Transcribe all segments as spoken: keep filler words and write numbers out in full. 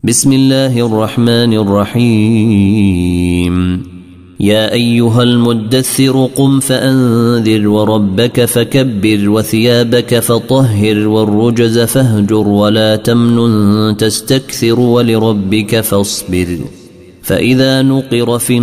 بسم الله الرحمن الرحيم. يا أيها المدثر قم فأنذر وربك فكبر وثيابك فطهر والرجز فاهجر ولا تمنن تستكثر ولربك فاصبر فإذا نقر في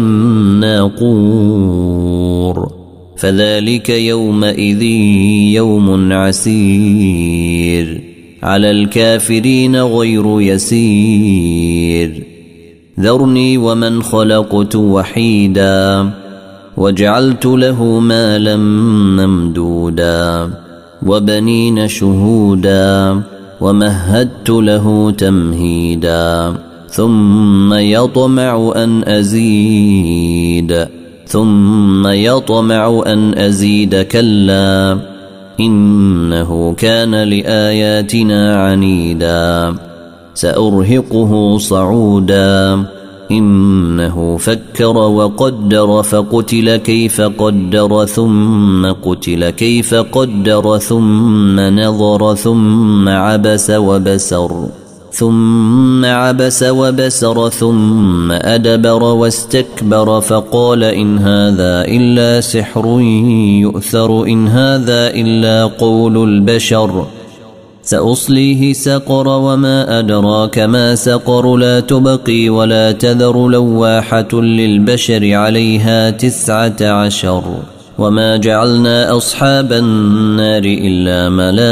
الناقور فذلك يومئذ يوم عسير على الكافرين غير يسير. ذرني ومن خلقت وحيدا وجعلت له مالا ممدودا وبنين شهودا ومهدت له تمهيدا ثم يطمع أن أزيد ثم يطمع أن أزيد كلا إنه كان لآياتنا عنيدا سأرهقه صعودا إنه فكر وقدر فقتل كيف قدر ثم قتل كيف قدر ثم نظر ثم عبس وبسر ثم عبس وبسر ثم أدبر واستكبر فقال إن هذا إلا سحر يؤثر إن هذا إلا قول البشر سأصليه سقر وما أدراك ما سقر لا تبقي ولا تذر لواحة للبشر عليها تسعة عشر وما جعلنا أصحاب النار إلا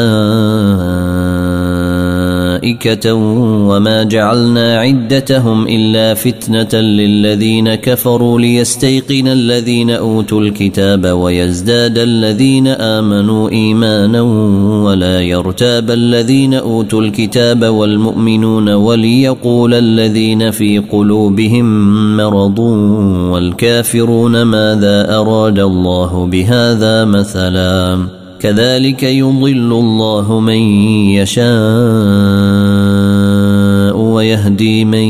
ملائكة وما جعلنا عدتهم إلا فتنة للذين كفروا ليستيقن الذين أوتوا الكتاب ويزداد الذين آمنوا إيمانا ولا يرتاب الذين أوتوا الكتاب والمؤمنون وليقول الذين في قلوبهم مرض والكافرون ماذا أراد الله بهذا مثلا كذلك يضل الله من يشاء ويهدي من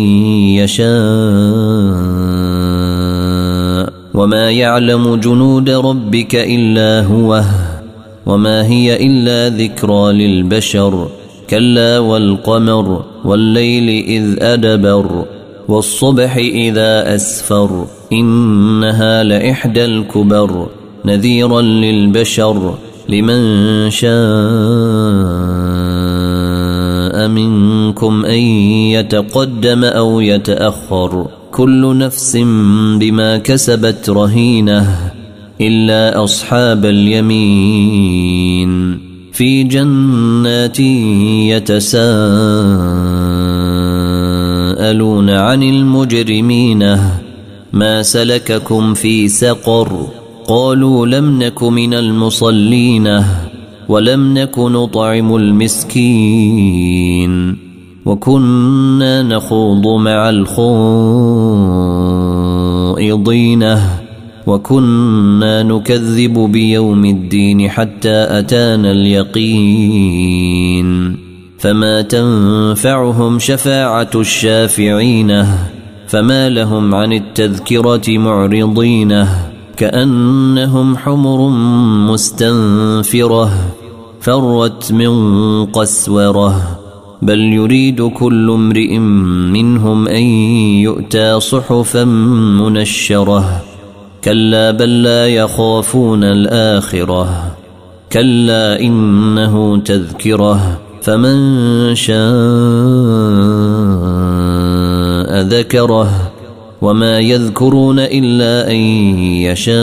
يشاء وما يعلم جنود ربك إلا هو وما هي إلا ذكرى للبشر كلا والقمر والليل إذ أدبر والصبح إذا أسفر إنها لإحدى الكبر نذيرا للبشر لمن شاء منكم أن يتقدم أو يتأخر كل نفس بما كسبت رهينة إلا أصحاب اليمين في جنات يتساءلون عن المجرمين ما سلككم في سقر قالوا لم نك من المصلين ولم نك نطعم المسكين وكنا نخوض مع الخائضين وكنا نكذب بيوم الدين حتى أتانا اليقين فما تنفعهم شفاعة الشافعين فما لهم عن التذكرة معرضين كأنهم حمر مستنفرة فرت من قسورة بل يريد كل امرئ منهم أن يؤتى صحفا منشرة كلا بل لا يخافون الآخرة كلا إنه تذكرة فمن شاء ذكره وما يذكرون إلا أن يشاء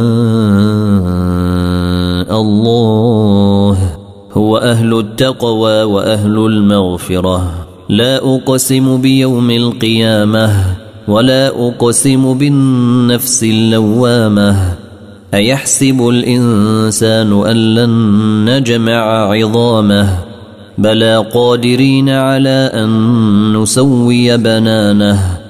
الله هو أهل التقوى وأهل المغفرة لا أقسم بيوم القيامة ولا أقسم بالنفس اللوامة أيحسب الإنسان أن لن نجمع عظامه بلى قادرين على أن نسوي بنانه